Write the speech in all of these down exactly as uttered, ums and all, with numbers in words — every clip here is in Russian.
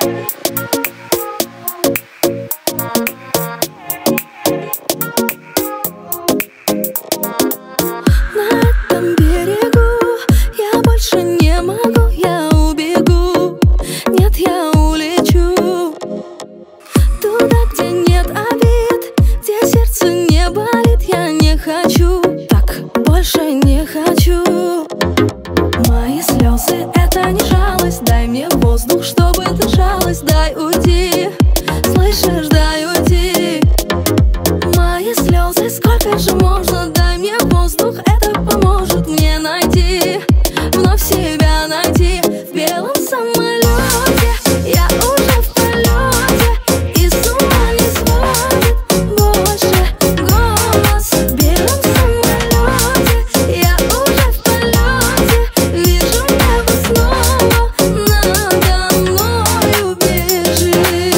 Больше не хочу. Мои слезы — это не жалость. Дай мне воздух, чтобы дышалось. Дай уйти, слышишь, дай уйти. Мои слезы, сколько же можно? Дай мне воздух, это поможет мне найти, вновь себя найти. В белом самолете я уже в полете, и с ума не сводит больше голос. В белом самолете я уже в полете, вижу небо снова надо мною бежит.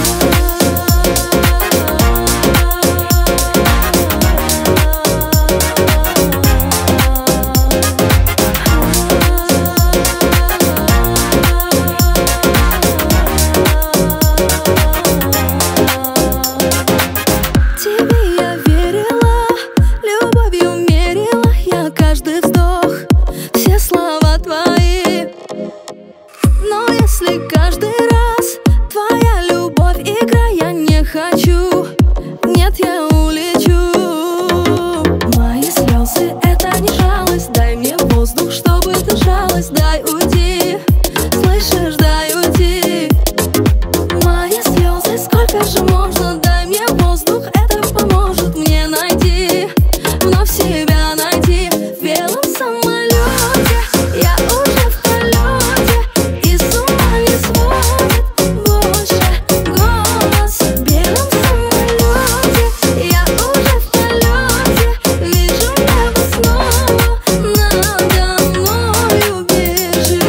Тебе я верила, любовью мерила я каждый вздох, все слова твои. Но если каждый раз твоя любовь игра, я не хочу, нет, я улечу. Мои слезы — это не жалость. Дай мне воздух, чтобы дышалось. Дай уйти, слышишь, дай уйти. Мои слезы, сколько же можно? Дай мне воздух, это поможет мне найти, вновь себя найти. В белом самолете я уже в полете, и с ума не сводит больше голос. В белом самолете я уже в полете, вижу небо снова надо мною бежит.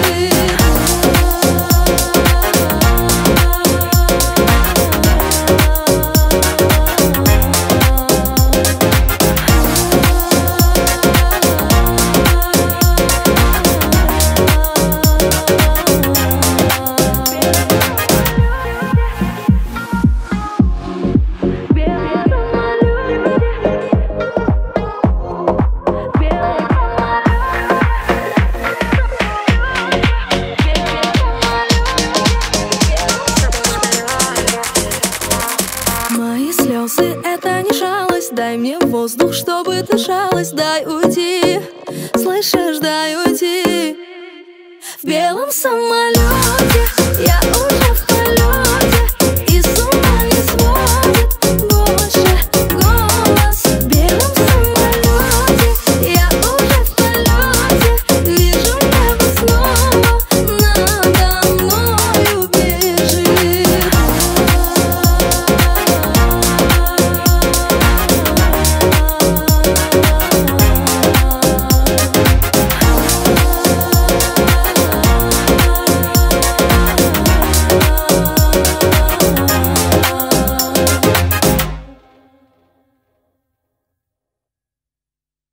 Мои слезы — это не жалость. Дай мне воздух, чтобы дышалось. Дай уйти, слышишь, дай уйти. В белом самолете